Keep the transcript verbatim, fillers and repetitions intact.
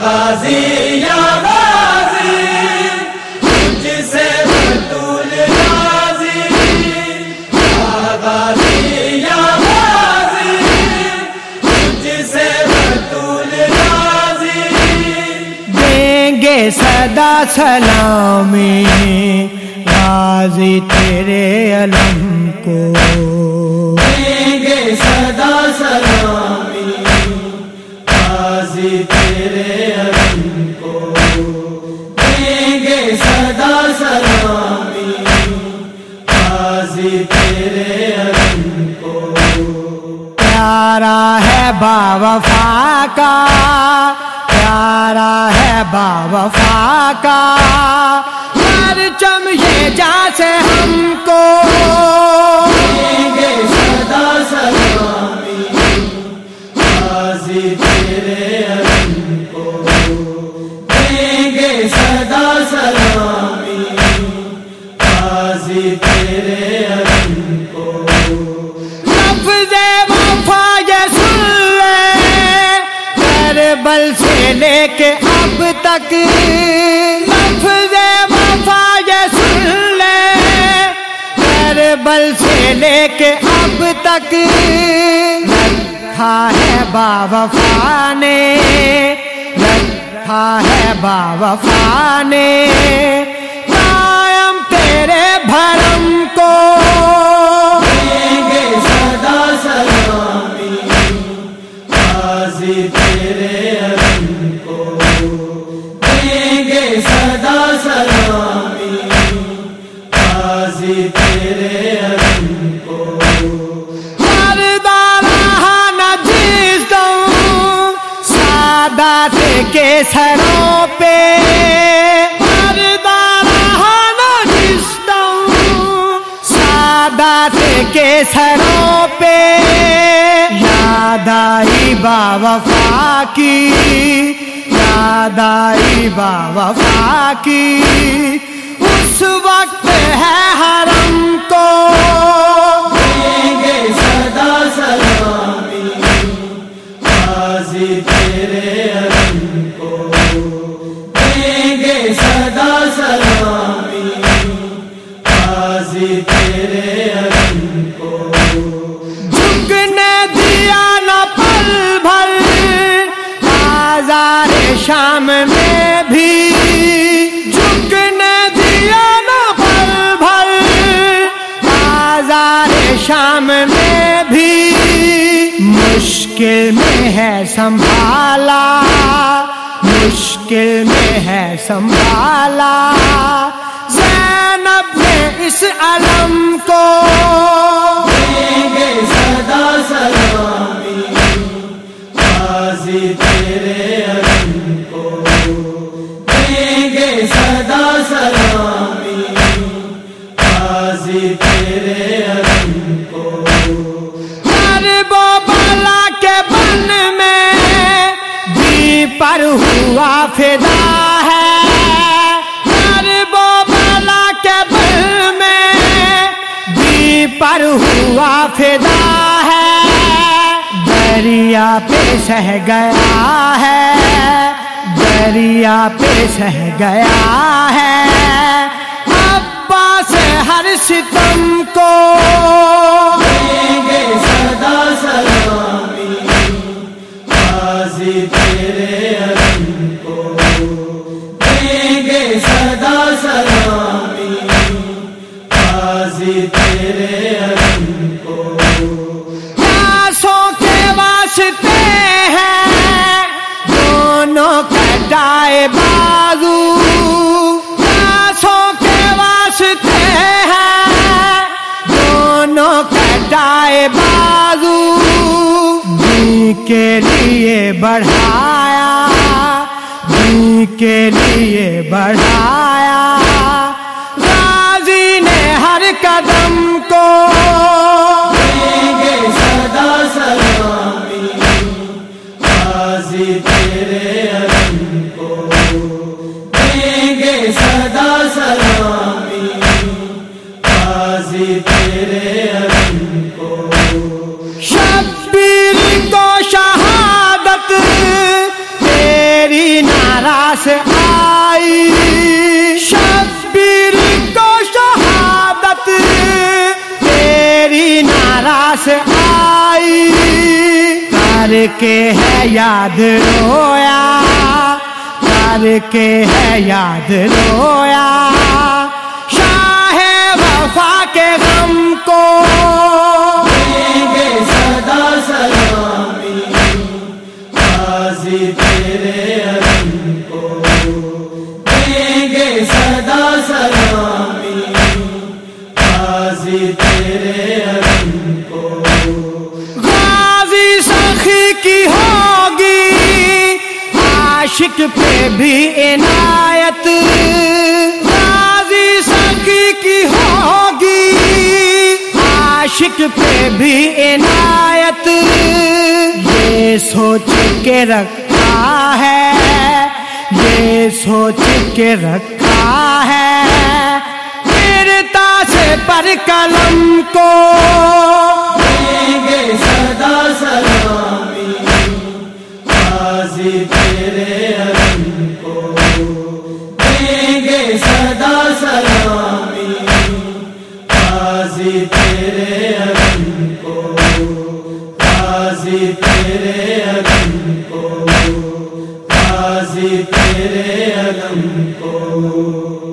غازی یا غازی تجھ سے بطول غازی یا غازی یا غازی تجھ سے بطول غازی دیں گے صدا سلامی غازی تیرے علم کو دیں گے صدا سلامی غازی تیرے علم کو دیں گے صدا سلامی غازی تیرے علم کو پیارا ہے با وفا کا پیارا ہے با وفا کا پرچم یہ جیسے ہم کو دیں گے صدا سلامی غازی تیرے علم کو دیں گے صدا سلامی غازی تیرے علم کو لفظ وفا یہ سن لے کربل سے لے کے اب تک لفظ وفا یہ سن لے کربل سے لے کے اب تک رکھا ہے با وفا نے رکھا ہے با وفا نے قائم تیرے بھرم کو دیں گے صدا سلامی غازی تیرے علم کو دیں گے صدا سلامی غازی تیرے علم کو سادات کے سروں پہ سادات کے سروں پہ یاد آئی با وفا کی یاد آئی با وفا کی اس وقت ہے حرم کو دیں گے صدا سلامی غازی تیرے علم کو دیں گے صدا سلامی غازی تیرے علم کو جھکنے دیا نہ پل بھر بازار شام میں بھی جھکنے دیا نہ پل بھر بازار شام میں بھی مشکل میں ہے سنبھالا مشکل میں ہے سنبھالا زینب نے اس علم کو دیں گے صدا سلامی غازی تیرے علم کو دیں گے صدا سلامی غازی تیرے علم کو بلا کے بن میں دی پر ہوا فدا ہے ہر وہ بلا کے بن میں دی پر ہوا فدا ہے دریا پہ سہ گیا ہے دریا پہ سہ گیا ہے عباس ہر ستم کو دیں گے صدا سلامی غازی تیرے علم کو دیں گے صدا سلامی غازی تیرے علم کو پیاسوں کے واسطے ہیں دونوں کٹائے بازو پیاسوں کے واسطے ہیں دونوں کٹائے بازو دین کے لیے بڑھایا دین کے لیے بڑھایا غازی نے ہر قدم کو دیں گے صدا سلامی غازی تیرے علم کو دیں گے صدا سلامی غازی تیرے علم کو شبیر کو شہادت تیری نہ سے آئی، شبیر کو شہادت تیری نعرہ سے آئی، کر کے ہے یاد رویا، کر کے ہے یاد رویا، شاہ وفا کے غم کو دیں گے صدا سلامی، غازی تیرے علم کو دیں گے صدا سلامی، غازی تیرے علم کو۔ غازی سخی کی ہوگی عاشق پہ بھی عنایت، غازی سخی کی ہوگی عاشق پہ بھی عنایت، یہ سوچ کے رکھا ہے، یہ سوچ کے رکھا ہے، پھرتا سے پر قلم کو دیں گے صدا سلامی، غازی تیرے علم کو دیں گے صدا سلامی، غازی تیرے علم کو، غازی تیرے علم کو، غازی تیرے علم کو۔